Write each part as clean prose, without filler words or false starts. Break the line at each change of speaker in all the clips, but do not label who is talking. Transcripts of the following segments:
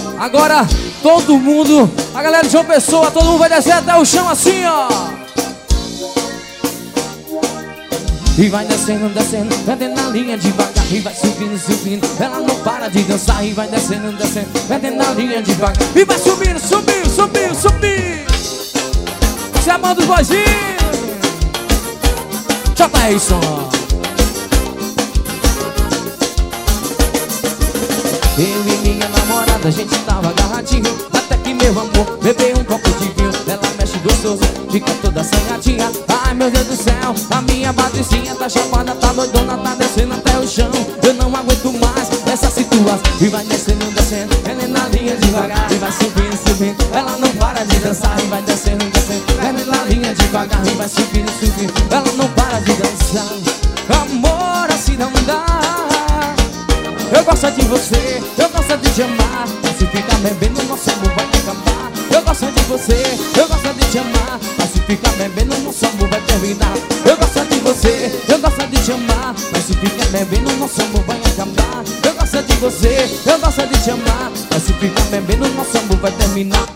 Agora todo mundo, a galera de João Pessoa, todo mundo vai descer até o chão assim, ó. E vai descendo, descendo, vai na linha devagar. E vai subindo, subindo, ela não para de dançar. E vai descendo, descendo, vai na linha devagar. E vai subindo, subindo, subindo, subindo. Chamando os boizinhos. Jason. Eu e minha namorada, a gente tava agarradinho. Até que meu amor bebeu um copo de vinho. Ela mexe gostoso, fica toda assanhadinha. Ai meu Deus do céu, a minha patricinha tá chapada, tá doidona, tá descendo até o chão. Eu não aguento mais essa situação. E vai descendo, descendo, ela é na linha devagar. E vai subindo, subindo, ela não para de dançar. E vai descendo, descendo, ela é na linha devagar. E vai subindo, subindo, ela não para de dançar. Amor, assim não dá. Eu gosto de você, eu gosto de te amar. Mas se ficar bebendo, nosso amor vai acabar. Eu gosto de você, eu gosto de te amar. Mas se ficar bebendo, nosso amor vai terminar. Eu gosto de você, eu gosto de te amar. Mas se ficar bebendo, nosso amor vai acabar. Eu gosto de você, eu gosto de te amar. Mas se ficar bebendo, nosso amor vai terminar.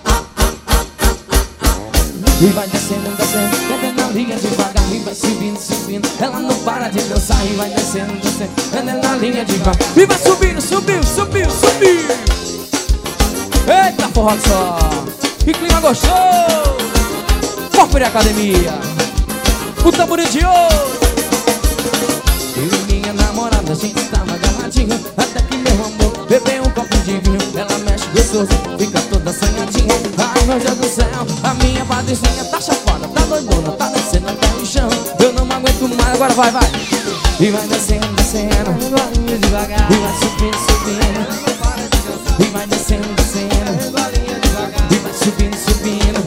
E vai descendo, descendo, descendo na linha devagar. E vai subindo, subindo, ela não para de dançar. E vai descendo, descendo, descendo na linha devagar. E vai subindo, subindo, subindo, subindo. Eita, forró só. Que clima gostoso. Porphyria Academia. O tamborim de ouro. Eu e minha namorada, a gente tava agarradinho. Até que meu amor bebeu um copo de vinho. Ela mexe gostoso, fica toda assanhadinha. Ai meu Deus do céu, a minha patricinha tá chapada, tá doidona, tá descendo até o chão. Eu não aguento mais, agora vai, vai. E vai descendo, descendo, devagar. E vai subindo, subindo. E vai descendo, descendo. E vai subindo, subindo.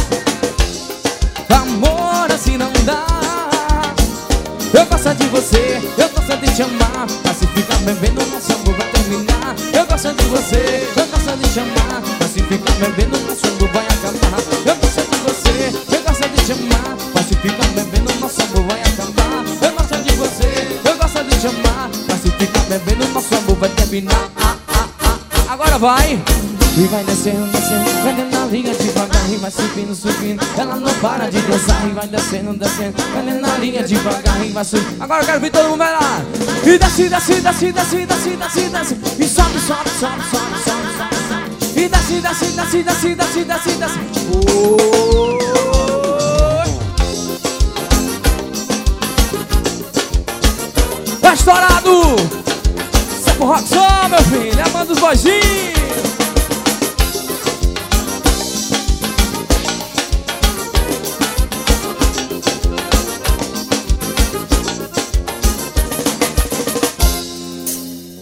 Amor, assim não dá. Eu gosto de você, eu gosto de te amar. Mas se ficar bebendo, nosso amor vai terminar. Eu gosto de você, eu gosto de te amar. Mas se ficar bebendo, nosso amor vai acabar. Eu gosto de você, eu gosto de te amar. Mas se ficar bebendo, nosso amor vai acabar. Eu gosto de você, eu gosto de te amar. Mas se ficar bebendo, nosso amor vai terminar. Agora vai. E vai descendo, descendo, vai na linha devagar. E vai subindo, subindo, ela não para de dançar. E vai descendo, descendo, vai na linha devagar. E vai subindo. Agora eu quero ver todo mundo, vai lá. E desce, desce, desce, desce, desce, desce, desce. E sobe, sobe, sobe, sobe, sobe, sobe, sobe. E desce, desce, desce, desce, desce, desce, desce. Tá estourado. Sapo Rock só, meu filho, amando os boizinhos.